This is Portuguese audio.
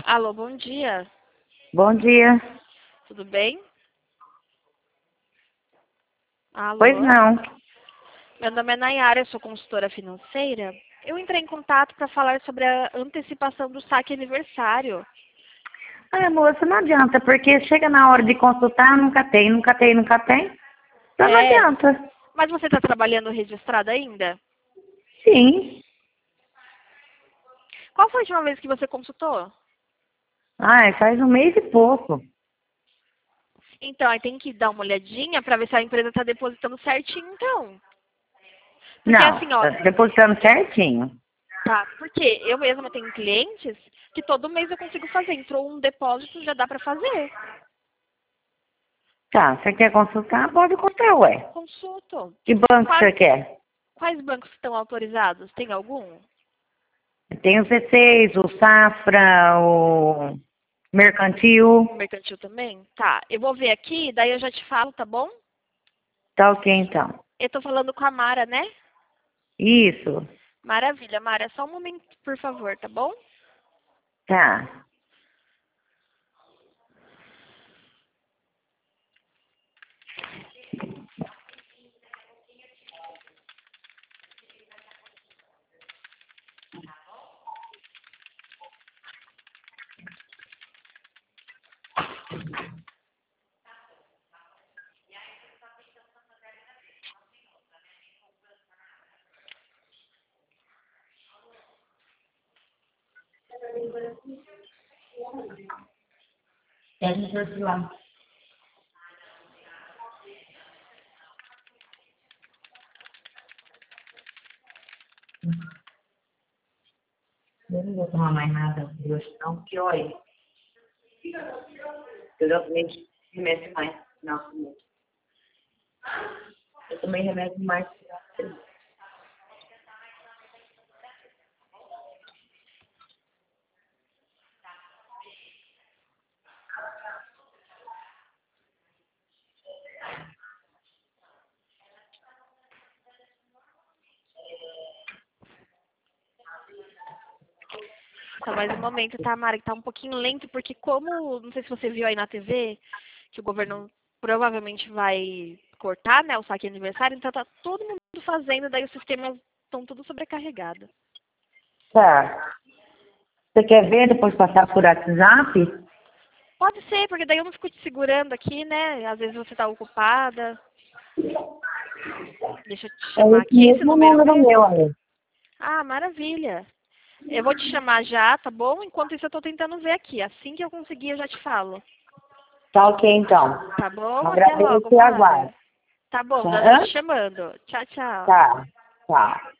Alô, bom dia. Bom dia. Tudo bem? Pois Alô? não. Meu nome é Nayara, eu sou consultora financeira. Eu entrei em contato para falar sobre a antecipação do saque aniversário. Ah, moça, não adianta, porque chega na hora de consultar, nunca tem, nunca tem, nunca tem. Então não É, adianta. mas você está trabalhando registrado ainda? Sim. Qual foi a última vez que você consultou? Ai, faz um mês e pouco. Então, aí tem que dar uma olhadinha para ver se a empresa está depositando certinho, então. Porque Não, assim, ó, tá depositando certinho. tá, porque eu mesma tenho clientes que todo mês eu consigo fazer. Entrou um depósito, já dá para fazer. Tá, você quer consultar? Pode consultar, ué. Consulto. Que banco Quais, você quer? quais bancos estão autorizados? Tem algum? Tem o C6, o Safra, o Mercantil. Mercantil também? Tá, eu vou ver aqui, daí eu já te falo, tá bom? Tá ok, então. Eu tô falando com a Mara, né? Isso. Maravilha, Mara, só um momento, por favor, tá bom? Tá. Pede lá. Eu não vou tomar mais nada hoje não, porque olha, eu já tomei remédio mais. Não, eu tomei remédio mais. Tá, mais um momento, tá, Mara, que tá um pouquinho lento, porque como, não sei se você viu aí na TV, que o governo provavelmente vai cortar, né, o saque aniversário, então tá todo mundo fazendo, daí os sistemas estão tudo sobrecarregados. Tá. Você quer ver depois passar por WhatsApp? Pode ser, porque daí eu não fico te segurando aqui, né? Às vezes você tá ocupada. Deixa eu te É chamar esse aqui, esse mesmo número número mesmo? meu aí. Ah, maravilha. Eu vou te chamar já, tá bom? Enquanto isso eu tô tentando ver aqui. Assim que eu conseguir eu já te falo. Tá ok, então. Tá bom? Até Agradeço logo, e aguardo. Mara. Tá bom, já tô Hã? te chamando. Tchau, tchau. Tá, tá.